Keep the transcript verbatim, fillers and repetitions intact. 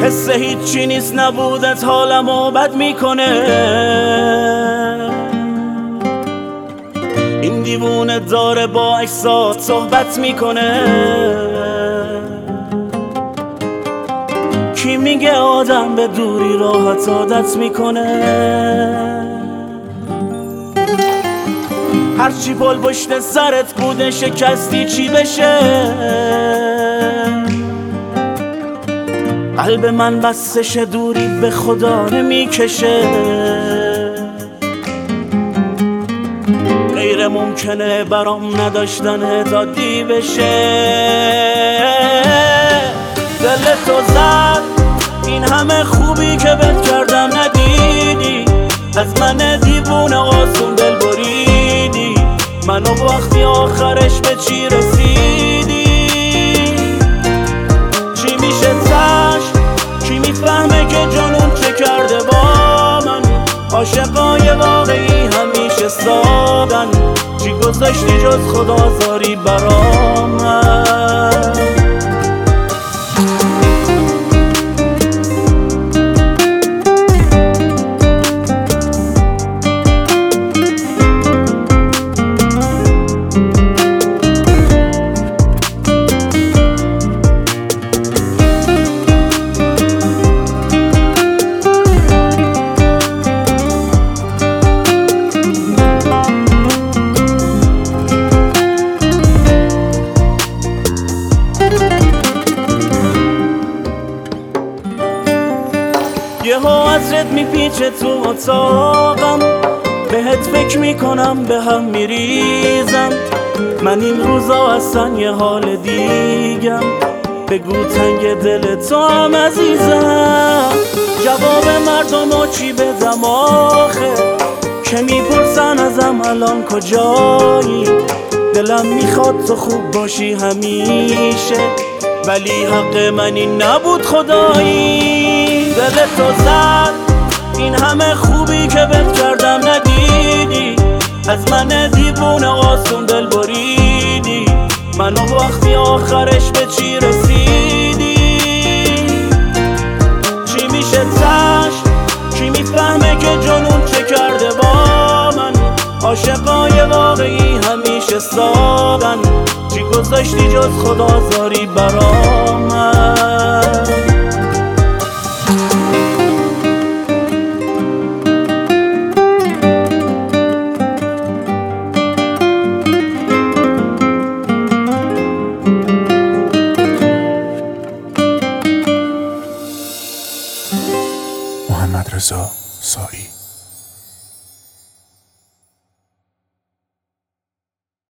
حس هیچی نیست نبودت حالمو بد میکنه. این دیوونه داره با اجساد صحبت میکنه. کی میگه آدم به دوری راحت عادت میکنه؟ هرچی پل پشت سرت بوده شکستی چی بشه؟ قلب من بستش دوری به خدا نمیکشه. غیر ممکنه برام نداشتن عادی بشه. دل تو زد این همه خوبی که بهت کردم ندیدی. از من دیوونه آسون دل بریدی. منو وقتی آخرش به چی رسیدی؟ چی میشه چشم؟ چی میفهمه که جنون چه کرده با من؟ عاشقای واقعی همیشه سادن. چی گذاشتی جز خدازاری برا من؟ یهو عطرت میپیچه تو اتاقم. بهت فکر میکنم به هم میریزم. من این روزا اصلا یه حال دیگم. بگو تنگ دل تو هم عزیزم. جواب مردمو چی بدم آخه؟ که میپرسن ازم الان کجایی؟ دلم میخواد تو خوب باشی همیشه، ولی حق من این نبود خدایی. دل تو زد این همه خوبی که بهت کردم ندیدی. از من دیوونه آسون دل بریدی. منو وقتی آخرش به چی رسیدی؟ چی میشه چشم؟ چی میفهمه که جنون چه کرده با من؟ عاشقای واقعی همیشه سادن. چی گذاشتی جز خدازاری برا من؟ محمد رضا سایی.